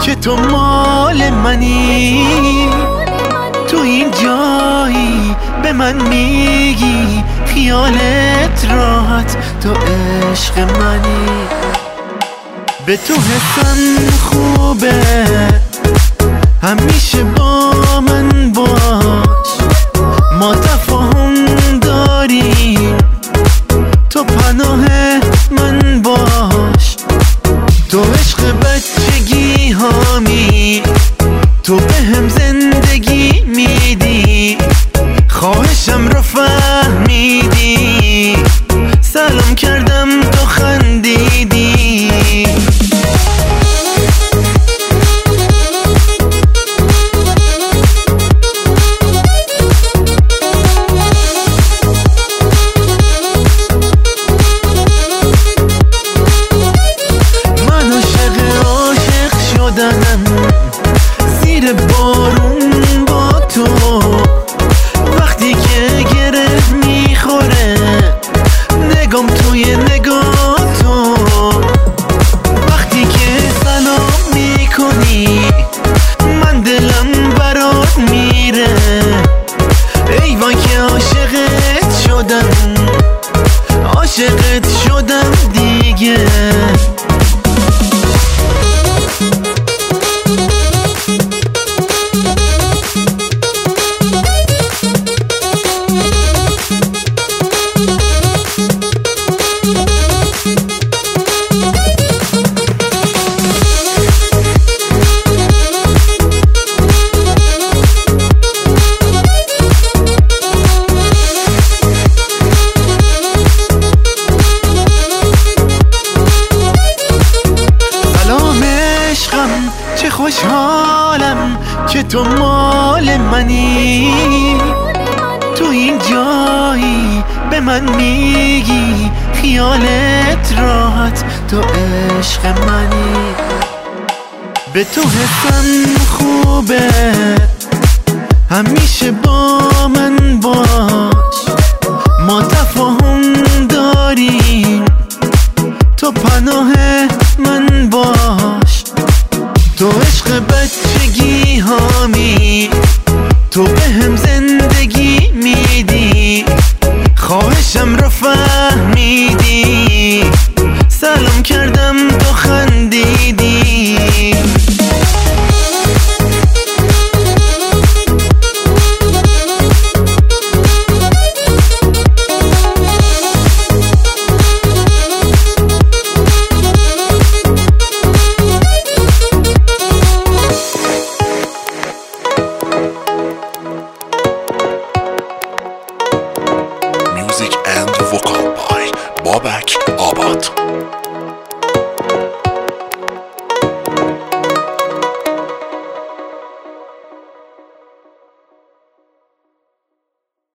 که تو مال منی، تو این جایی به من میگی خیالت راحت، تو عشق منی. به تو حسن خوبه، همیشه با من باش، ما تفاهم داریم، تو پناه من باش. تو عشق بچگی هامی، تو به هم زندگی میدی، خواهشم رو فهمیدی، سلام کردم تو خندیدی. من عاشق شدنم زیر بارون با تو، وقتی که گره میخوره نگام توی نگاه تو، وقتی که سلام میکنی من دلم برات میره، ای وای که عاشقت شدم دیگه. چه خوشحالم که تو مال منی، تو این جایی به من میگی خیالت راحت، تو عشق منی. به تو حسن خوبه، همیشه با من باش، ما تفاهم داریم، تو پناه من باش. تو عشق بچگی هامی، تو به هم زندگی میدی، خواهشم رو فهمیدی، سلام کردم تو خندیدی. Music and vocal by Babak Abad.